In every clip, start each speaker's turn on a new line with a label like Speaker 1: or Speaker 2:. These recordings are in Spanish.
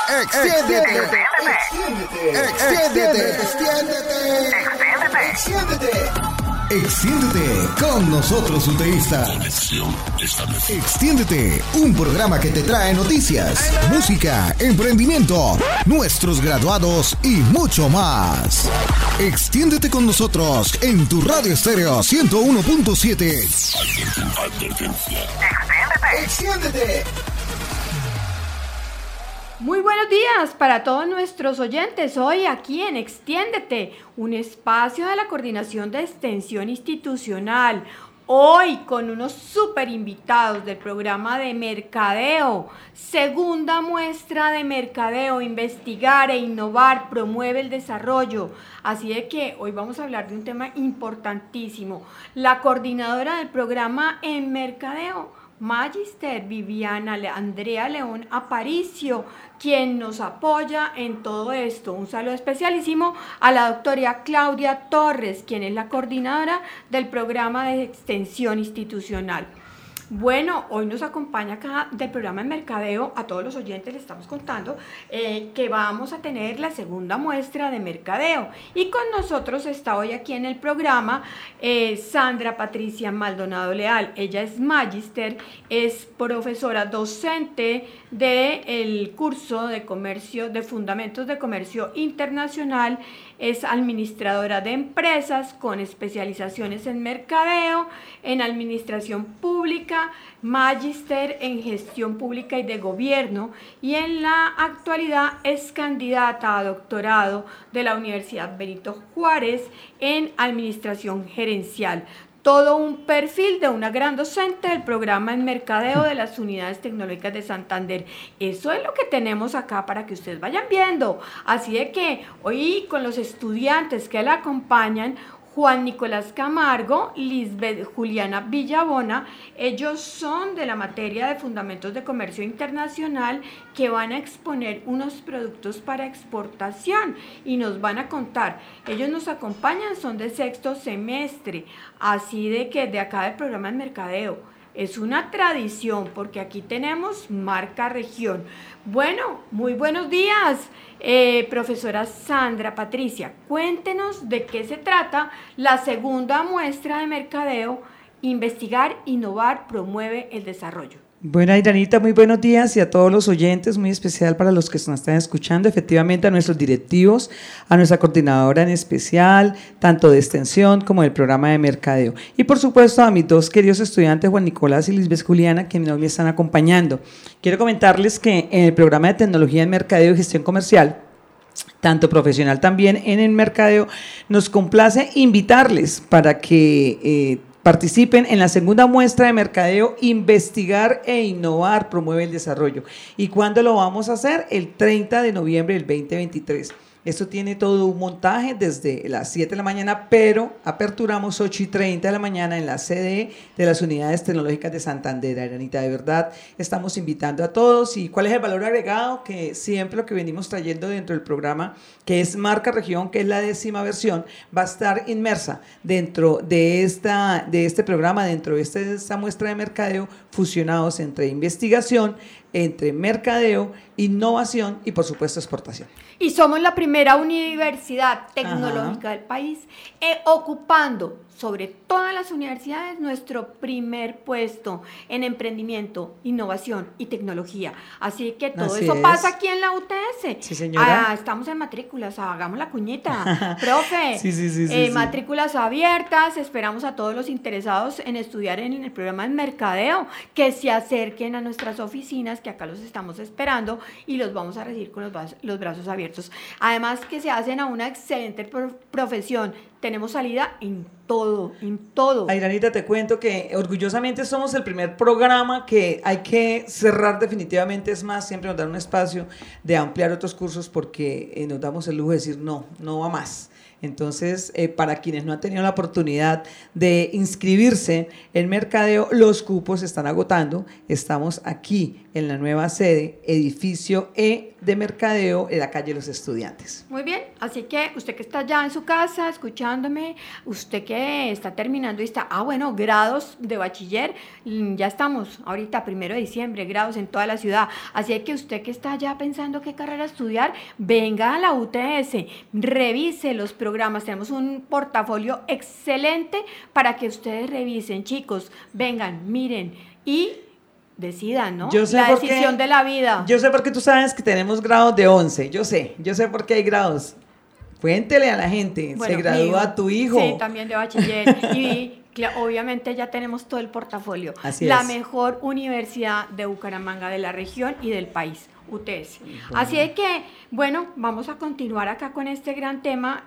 Speaker 1: Extiéndete con nosotros, UTEísta. Extiéndete, un programa que te trae noticias, música, emprendimiento, nuestros graduados y mucho más. Extiéndete con nosotros en tu radio estéreo 101.7. Extiéndete.
Speaker 2: Muy buenos días para todos nuestros oyentes. Hoy aquí en Extiéndete, un espacio de la Coordinación de Extensión Institucional. Hoy con unos súper invitados del programa de Mercadeo, segunda muestra de Mercadeo, investigar e innovar, promueve el desarrollo. Así de que hoy vamos a hablar de un tema importantísimo. La coordinadora del programa en Mercadeo, Magister Viviana Andrea León Aparicio, quien nos apoya en todo esto. Un saludo especialísimo a la doctora Claudia Torres, quien es la coordinadora del programa de extensión institucional. Bueno, hoy nos acompaña acá del programa de Mercadeo, a todos los oyentes les estamos contando que vamos a tener la segunda muestra de Mercadeo. Y con nosotros está hoy aquí en el programa Sandra Patricia Maldonado Leal. Ella es Magister, es profesora docente del curso de comercio, de Fundamentos de Comercio Internacional, es administradora de empresas con especializaciones en mercadeo, en administración pública, magíster en gestión pública y de gobierno, y en la actualidad es candidata a doctorado de la Universidad Benito Juárez en administración gerencial. Todo un perfil de una gran docente del programa en mercadeo de las unidades tecnológicas de Santander. Eso es lo que tenemos acá para que ustedes vayan viendo. Así de que hoy con los estudiantes que la acompañan, Juan Nicolás Camargo, Lisbeth Juliana Villabona, ellos son de la materia de Fundamentos de Comercio Internacional, que van a exponer unos productos para exportación y nos van a contar. Ellos nos acompañan, son de sexto semestre, así de que de acá del programa de mercadeo. Es una tradición porque aquí tenemos marca región. Bueno, muy buenos días, profesora Sandra Patricia. Cuéntenos de qué se trata la segunda muestra de mercadeo. Investigar, innovar, promueve el desarrollo.
Speaker 3: Bueno, Iranita, muy buenos días y a todos los oyentes, muy especial para los que nos están escuchando, efectivamente a nuestros directivos, a nuestra coordinadora en especial, tanto de extensión como del programa de mercadeo. Y por supuesto a mis dos queridos estudiantes, Juan Nicolás y Lisbeth Juliana, que hoy me están acompañando. Quiero comentarles que en el programa de tecnología en mercadeo y gestión comercial, tanto profesional también en el mercadeo, nos complace invitarles para que participen en la segunda muestra de mercadeo, investigar e innovar, promueve el desarrollo. ¿Y cuándo lo vamos a hacer? El 30 de noviembre del 2023. Esto tiene todo un montaje desde las 7 de la mañana, pero aperturamos 8:30 de la mañana en la sede de las unidades tecnológicas de Santander. Aranita, de verdad, estamos invitando a todos. ¿Y cuál es el valor agregado? Que siempre lo que venimos trayendo dentro del programa, que es Marca Región, que es la 10ª versión, va a estar inmersa dentro de este programa, dentro de esta muestra de mercadeo, fusionados entre investigación, entre mercadeo, innovación y por supuesto exportación.
Speaker 2: Y somos la primera universidad tecnológica del país, ocupando sobre todas las universidades nuestro primer puesto en emprendimiento, innovación y tecnología. Así que todo eso pasa aquí en la UTS.
Speaker 3: Sí, señora.
Speaker 2: Estamos en matrículas, hagamos la cuñita. Profe,
Speaker 3: sí.
Speaker 2: matrículas abiertas, esperamos a todos los interesados en estudiar en el programa de mercadeo, que se acerquen a nuestras oficinas, que acá los estamos esperando y los vamos a recibir con los brazos abiertos. Además que se hacen a una excelente profesión. Tenemos salida en todo.
Speaker 3: Airanita, te cuento que orgullosamente somos el primer programa que hay que cerrar definitivamente. Es más, siempre nos dan un espacio de ampliar otros cursos porque nos damos el lujo de decir no va más. Entonces, para quienes no han tenido la oportunidad de inscribirse en mercadeo, los cupos se están agotando. Estamos aquí en la nueva sede, edificio E de mercadeo en la calle Los Estudiantes.
Speaker 2: Muy bien, así que usted que está ya en su casa escuchándome, usted que está terminando y está, grados de bachiller, ya estamos ahorita, 1 de diciembre, grados en toda la ciudad, así que usted que está ya pensando qué carrera estudiar, venga a la UTS, revise los programas, tenemos un portafolio excelente para que ustedes revisen, chicos, vengan, miren y decidan, ¿no? La decisión de la vida.
Speaker 3: Yo sé porque tú sabes que tenemos grados de 11, yo sé por qué hay grados. Cuéntele a la gente,
Speaker 2: Bueno,
Speaker 3: ¿se gradúa tu hijo?
Speaker 2: Sí, también de bachiller y obviamente ya tenemos todo el portafolio.
Speaker 3: Así
Speaker 2: la
Speaker 3: es.
Speaker 2: mejor universidad de Bucaramanga, de la región y del país, UTS. Así es que, bueno, vamos a continuar acá con este gran tema.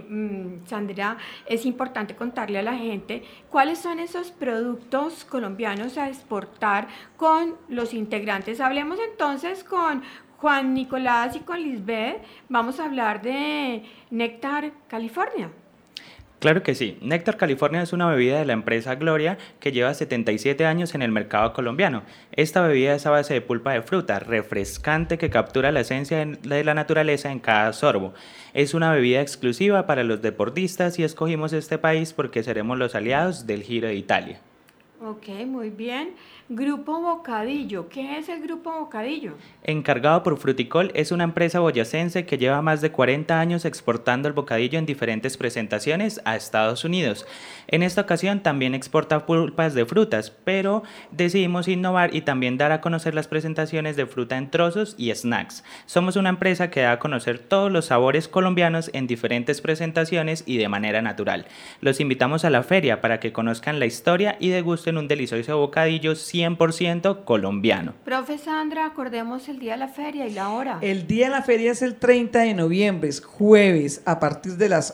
Speaker 2: Sandra, es importante contarle a la gente cuáles son esos productos colombianos a exportar con los integrantes. Hablemos entonces con Juan Nicolás y con Lisbeth. Vamos a hablar de Néctar California.
Speaker 4: Claro que sí. Néctar California es una bebida de la empresa Gloria que lleva 77 años en el mercado colombiano. Esta bebida es a base de pulpa de fruta, refrescante que captura la esencia de la naturaleza en cada sorbo. Es una bebida exclusiva para los deportistas y escogimos este país porque seremos los aliados del Giro de Italia.
Speaker 2: Ok, muy bien. Grupo Bocadillo. ¿Qué es el Grupo Bocadillo?
Speaker 4: Encargado por Fruticol, es una empresa boyacense que lleva más de 40 años exportando el bocadillo en diferentes presentaciones a Estados Unidos. En esta ocasión también exporta pulpas de frutas, pero decidimos innovar y también dar a conocer las presentaciones de fruta en trozos y snacks. Somos una empresa que da a conocer todos los sabores colombianos en diferentes presentaciones y de manera natural. Los invitamos a la feria para que conozcan la historia y degusten un delicioso bocadillo 100% colombiano.
Speaker 2: Profe Sandra, acordemos el día de la feria y la hora.
Speaker 3: El día de la feria es el 30 de noviembre, es jueves, a partir de las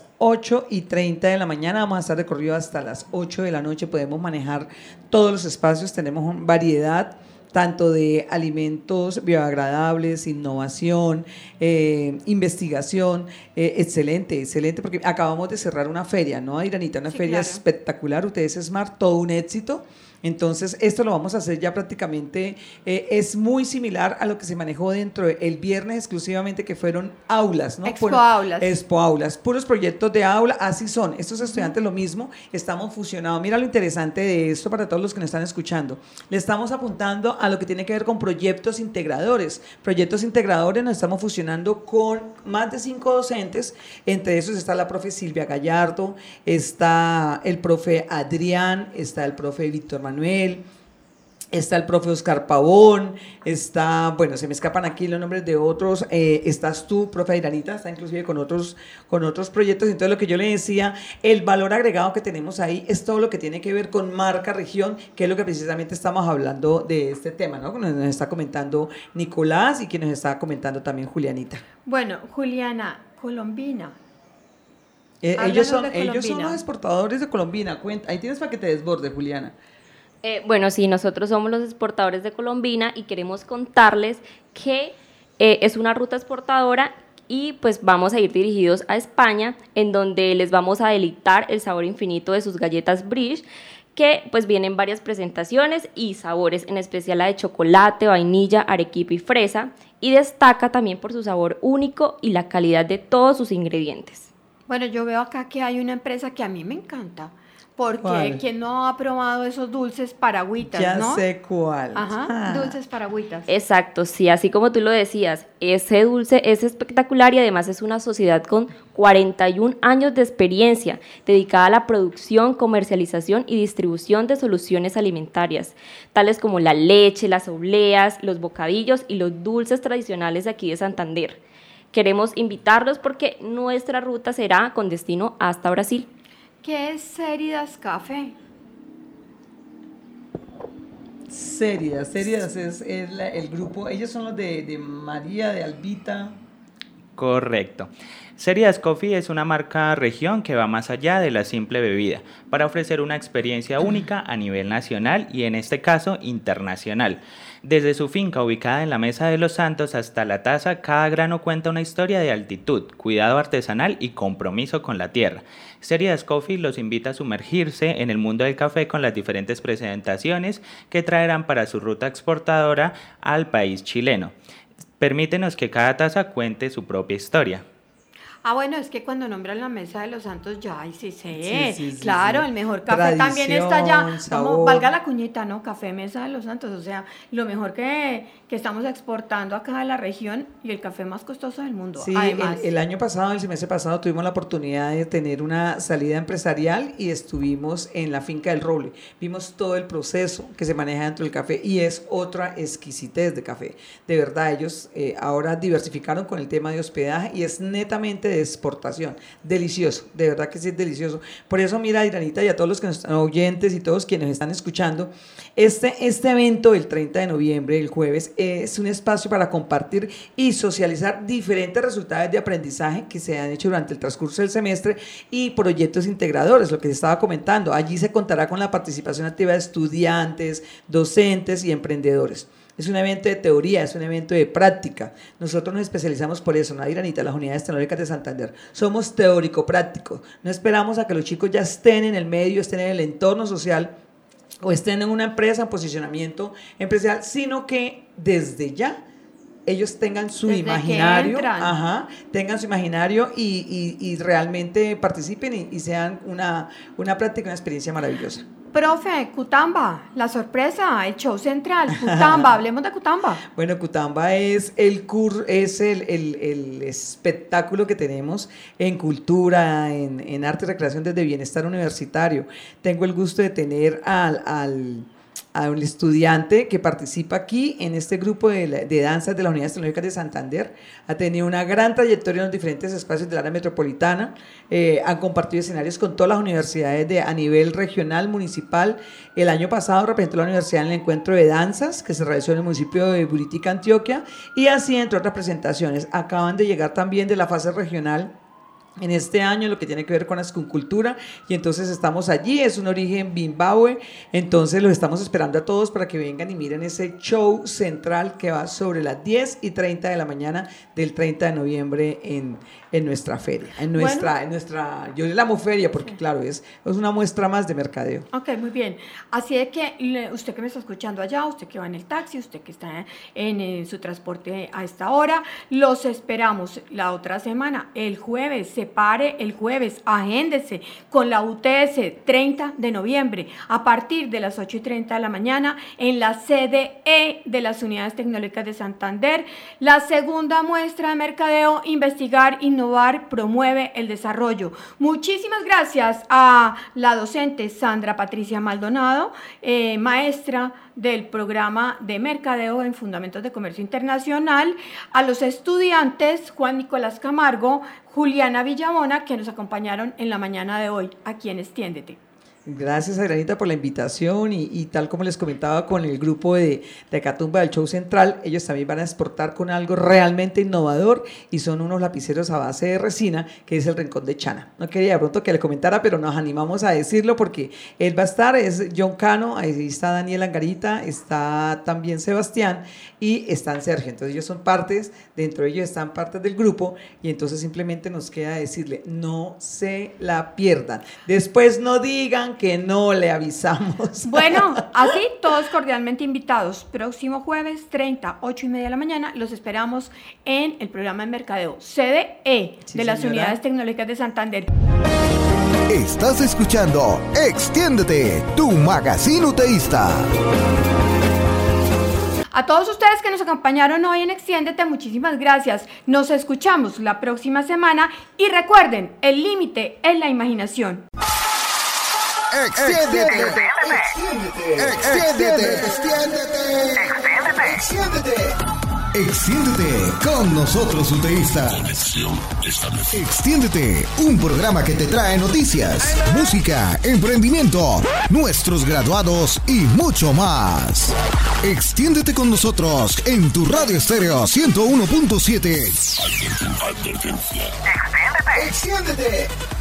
Speaker 3: 8:30 de la mañana. Vamos a estar recorrido hasta las 8 de la noche. Podemos manejar todos los espacios, tenemos variedad tanto de alimentos biodegradables, innovación, investigación, excelente, porque acabamos de cerrar una feria, ¿no, Iranita? Una feria
Speaker 2: claro.
Speaker 3: Espectacular, UTS Smart, todo un éxito. Entonces, esto lo vamos a hacer ya prácticamente, es muy similar a lo que se manejó dentro del viernes exclusivamente, que fueron aulas, ¿no? Expo Aulas, puros proyectos de aula, así son. Estos estudiantes lo mismo, estamos fusionados. Mira lo interesante de esto para todos los que nos están escuchando. Le estamos apuntando a lo que tiene que ver con proyectos integradores. Proyectos integradores nos estamos fusionando con más de 5 docentes, entre esos está la profe Silvia Gallardo, está el profe Adrián, está el profe Víctor Manuel, está el profe Oscar Pavón, está, bueno, se me escapan aquí los nombres de otros, estás tú, profe Iranita, está inclusive con otros proyectos. Entonces, lo que yo le decía, el valor agregado que tenemos ahí es todo lo que tiene que ver con marca región, que es lo que precisamente estamos hablando de este tema, ¿no? Nos está comentando Nicolás y quien nos está comentando también Julianita.
Speaker 2: Bueno, Juliana, Colombina.
Speaker 3: Ellos son los exportadores de Colombina. Ahí tienes para que te desborde, Juliana.
Speaker 5: Bueno, sí, nosotros somos los exportadores de Colombina y queremos contarles que es una ruta exportadora y pues vamos a ir dirigidos a España, en donde les vamos a deleitar el sabor infinito de sus galletas Bridge, que pues vienen varias presentaciones y sabores, en especial la de chocolate, vainilla, arequipe y fresa, y destaca también por su sabor único y la calidad de todos sus ingredientes.
Speaker 2: Bueno, yo veo acá que hay una empresa que a mí me encanta, porque
Speaker 3: ¿cuál?
Speaker 2: ¿Quién no ha probado esos dulces paragüitas,
Speaker 3: ya
Speaker 2: no?
Speaker 3: sé cuál.
Speaker 2: Ajá, dulces paragüitas.
Speaker 5: Exacto, sí, así como tú lo decías, ese dulce es espectacular y además es una sociedad con 41 años de experiencia dedicada a la producción, comercialización y distribución de soluciones alimentarias, tales como la leche, las obleas, los bocadillos y los dulces tradicionales de aquí de Santander. Queremos invitarlos porque nuestra ruta será con destino hasta Brasil.
Speaker 2: ¿Qué es Séridas Café?
Speaker 3: Séridas es el grupo, ellos son los de María, de Albita.
Speaker 4: Correcto. Séridas Coffee es una marca región que va más allá de la simple bebida, para ofrecer una experiencia única a nivel nacional y en este caso internacional. Desde su finca ubicada en la Mesa de los Santos hasta la taza, cada grano cuenta una historia de altitud, cuidado artesanal y compromiso con la tierra. Séridas Coffee los invita a sumergirse en el mundo del café con las diferentes presentaciones que traerán para su ruta exportadora al país chileno. Permítenos que cada taza cuente su propia historia.
Speaker 2: Bueno, es que cuando nombran la mesa de los santos ya, ay, sí sé,
Speaker 3: Sí,
Speaker 2: claro,
Speaker 3: sí.
Speaker 2: el mejor café
Speaker 3: Tradición,
Speaker 2: también está allá,
Speaker 3: sabor.
Speaker 2: valga la cuñita, ¿no? Café Mesa de los Santos, o sea, lo mejor que estamos exportando acá de la región y el café más costoso del mundo,
Speaker 3: Sí,
Speaker 2: además.
Speaker 3: el año pasado, el semestre pasado, tuvimos la oportunidad de tener una salida empresarial y estuvimos en la finca del Roble. Vimos todo el proceso que se maneja dentro del café y es otra exquisitez de café. De verdad, ellos ahora diversificaron con el tema de hospedaje y es netamente de exportación. Delicioso, de verdad que sí es delicioso. Por eso, mira, Iranita, y a todos los que nos están oyentes y todos quienes están escuchando, este evento del 30 de noviembre, el jueves, es un espacio para compartir y socializar diferentes resultados de aprendizaje que se han hecho durante el transcurso del semestre y proyectos integradores, lo que se estaba comentando. Allí se contará con la participación activa de estudiantes, docentes y emprendedores. Es un evento de teoría, es un evento de práctica. Nosotros nos especializamos por eso, ¿no, Iranita? Las unidades tecnológicas de Santander. Somos teórico-prácticos. No esperamos a que los chicos ya estén en el medio, estén en el entorno social o estén en una empresa, en posicionamiento empresarial, sino que desde ya ellos tengan su
Speaker 2: Desde
Speaker 3: imaginario,
Speaker 2: que
Speaker 3: tengan su imaginario y realmente participen y sean una práctica, una experiencia maravillosa.
Speaker 2: Profe, Cutamba, la sorpresa, el show central, Cutamba, hablemos de Cutamba.
Speaker 3: Bueno, Cutamba es el espectáculo que tenemos en cultura, en arte y recreación desde bienestar universitario. Tengo el gusto de tener a un estudiante que participa aquí en este grupo de danzas de las unidades tecnológicas de Santander. Ha tenido una gran trayectoria en los diferentes espacios del área metropolitana. Han compartido escenarios con todas las universidades a nivel regional, municipal. El año pasado representó la universidad en el encuentro de danzas que se realizó en el municipio de Buritica, Antioquia, y así entre otras presentaciones. Acaban de llegar también de la fase regional en este año, lo que tiene que ver con la escultura, y entonces estamos allí, es un origen Zimbabue, entonces los estamos esperando a todos para que vengan y miren ese show central que va sobre las 10:30 de la mañana del 30 de noviembre en nuestra feria, en nuestra, yo le llamo feria porque claro, es una muestra más de mercadeo.
Speaker 2: Ok, muy bien. Así de que usted que me está escuchando allá, usted que va en el taxi, usted que está en su transporte a esta hora, los esperamos la otra semana, el jueves, el jueves, agéndese con la UTS 30 de noviembre a partir de las 8:30 de la mañana en la sede E de las Unidades Tecnológicas de Santander, la segunda muestra de mercadeo, investigar, innovar, promueve el desarrollo. Muchísimas gracias a la docente Sandra Patricia Maldonado, maestra del programa de mercadeo en Fundamentos de Comercio Internacional, a los estudiantes Juan Nicolás Camargo, Juliana Villamona, que nos acompañaron en la mañana de hoy aquí en Extiéndete.
Speaker 3: Gracias, Adrianita, por la invitación y tal como les comentaba con el grupo de Catumba del Show Central, ellos también van a exportar con algo realmente innovador y son unos lapiceros a base de resina, que es el Rincón de Chana. No quería de pronto que le comentara, pero nos animamos a decirlo porque él va a estar, es John Cano, ahí está Daniel Angarita, está también Sebastián y están Sergio. Entonces ellos son partes, dentro de ellos están partes del grupo y entonces simplemente nos queda decirle, no se la pierdan. Después no digan que no le avisamos.
Speaker 2: Bueno, así todos cordialmente invitados. Próximo jueves 30, 8:30 de la mañana, los esperamos en el programa de mercadeo CDE de las Unidades Tecnológicas de Santander.
Speaker 1: Estás escuchando Extiéndete, tu magazine UTEísta.
Speaker 2: A todos ustedes que nos acompañaron hoy en Extiéndete, muchísimas gracias. Nos escuchamos la próxima semana y recuerden, el límite es la imaginación.
Speaker 1: Extiéndete. Extiéndete con nosotros, UTEístas. Extiéndete, un programa que te trae noticias, música, emprendimiento, nuestros graduados y mucho más. Extiéndete con nosotros en tu radio estéreo 101.7. Extiéndete.